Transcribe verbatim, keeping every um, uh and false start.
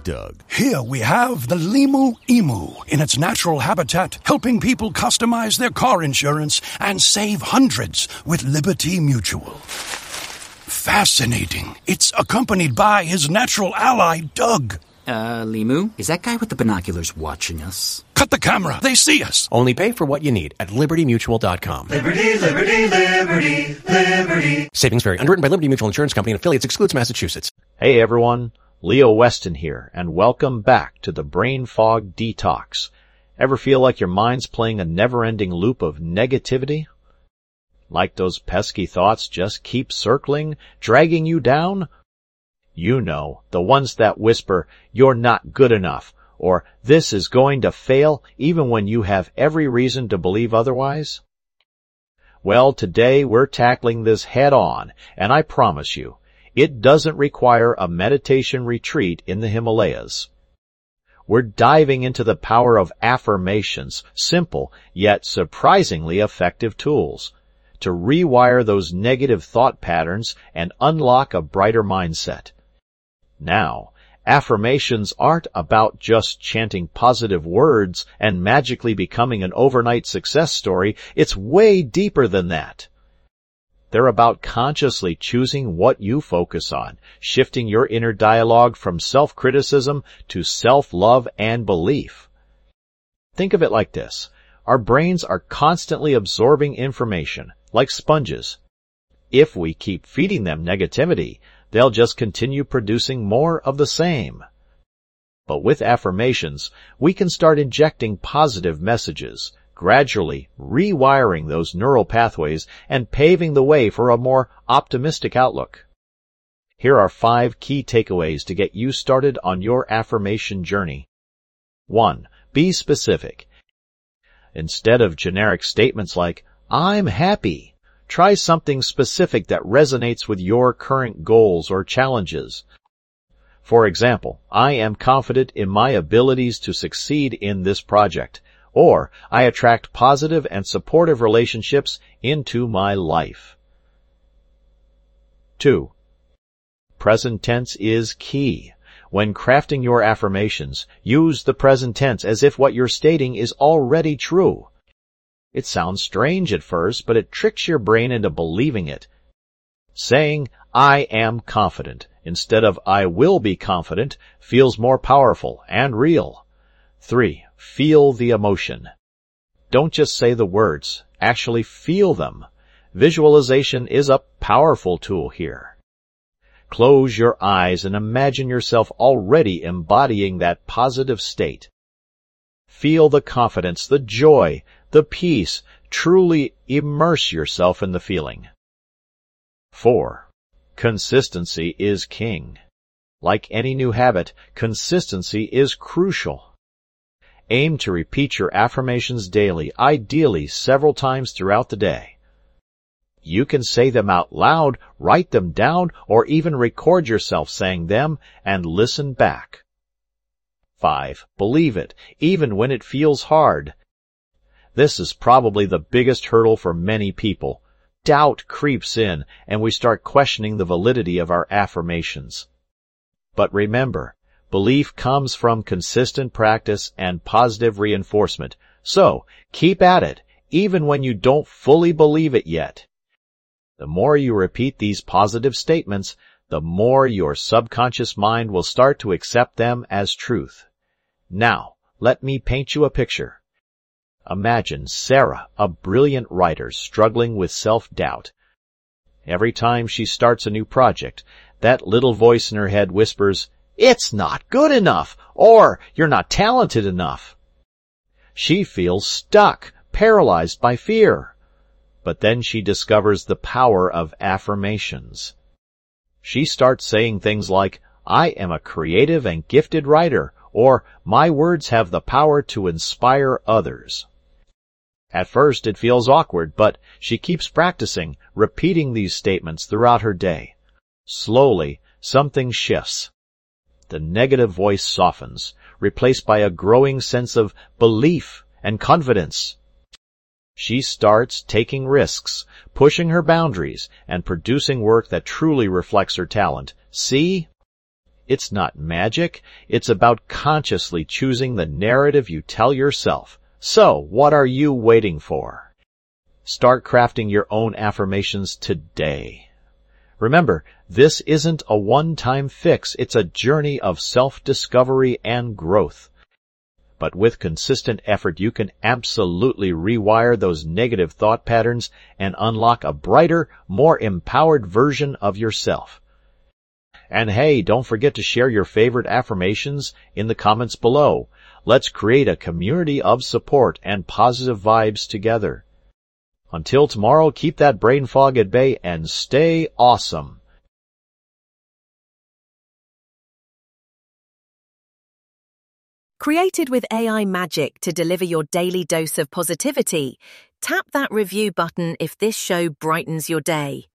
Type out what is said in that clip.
Doug. Here we have the Limu Emu in its natural habitat, helping people customize their car insurance and save hundreds with Liberty Mutual. Fascinating. It's accompanied by his natural ally, Doug. Uh, Limu, is that guy with the binoculars watching us? Cut the camera. They see us. Only pay for what you need at liberty mutual dot com. Liberty, liberty, liberty, liberty. Savings vary. Underwritten by Liberty Mutual Insurance Company and affiliates. Excludes Massachusetts. Hey everyone, Leo Weston here, and welcome back to the Brain Fog Detox. Ever feel like your mind's playing a never-ending loop of negativity? Like those pesky thoughts just keep circling, dragging you down? You know, the ones that whisper, "You're not good enough," or "This is going to fail," even when you have every reason to believe otherwise? Well, today we're tackling this head on, and I promise you, it doesn't require a meditation retreat in the Himalayas. We're diving into the power of affirmations, simple yet surprisingly effective tools, to rewire those negative thought patterns and unlock a brighter mindset. Now, affirmations aren't about just chanting positive words and magically becoming an overnight success story. It's way deeper than that. They're about consciously choosing what you focus on, shifting your inner dialogue from self-criticism to self-love and belief. Think of it like this. Our brains are constantly absorbing information, like sponges. If we keep feeding them negativity, they'll just continue producing more of the same. But with affirmations, we can start injecting positive messages, gradually rewiring those neural pathways and paving the way for a more optimistic outlook. Here are five key takeaways to get you started on your affirmation journey. One, be specific. Instead of generic statements like, "I'm happy," try something specific that resonates with your current goals or challenges. For example, "I am confident in my abilities to succeed in this project," or "I attract positive and supportive relationships into my life." Two, present tense is key. When crafting your affirmations, use the present tense as if what you're stating is already true. It sounds strange at first, but it tricks your brain into believing it. Saying, "I am confident," instead of "I will be confident," feels more powerful and real. Three, feel the emotion. Don't just say the words, actually feel them. Visualization is a powerful tool here. Close your eyes and imagine yourself already embodying that positive state. Feel the confidence, the joy, the peace. Truly immerse yourself in the feeling. Four, consistency is king. Like any new habit, consistency is crucial. Aim to repeat your affirmations daily, ideally several times throughout the day. You can say them out loud, write them down, or even record yourself saying them and listen back. Five, believe it, even when it feels hard. This is probably the biggest hurdle for many people. Doubt creeps in, and we start questioning the validity of our affirmations. But remember, belief comes from consistent practice and positive reinforcement. So, keep at it, even when you don't fully believe it yet. The more you repeat these positive statements, the more your subconscious mind will start to accept them as truth. Now, let me paint you a picture. Imagine Sarah, a brilliant writer struggling with self-doubt. Every time she starts a new project, that little voice in her head whispers, "It's not good enough," or "You're not talented enough." She feels stuck, paralyzed by fear. But then she discovers the power of affirmations. She starts saying things like, "I am a creative and gifted writer," or "My words have the power to inspire others." At first it feels awkward, but she keeps practicing, repeating these statements throughout her day. Slowly, something shifts. The negative voice softens, replaced by a growing sense of belief and confidence. She starts taking risks, pushing her boundaries, and producing work that truly reflects her talent. See? It's not magic. It's about consciously choosing the narrative you tell yourself. So, what are you waiting for? Start crafting your own affirmations today. Remember, this isn't a one-time fix. It's a journey of self-discovery and growth. But with consistent effort, you can absolutely rewire those negative thought patterns and unlock a brighter, more empowered version of yourself. And hey, don't forget to share your favorite affirmations in the comments below. Let's create a community of support and positive vibes together. Until tomorrow, keep that brain fog at bay and stay awesome. Created with A I magic to deliver your daily dose of positivity, tap that review button if this show brightens your day.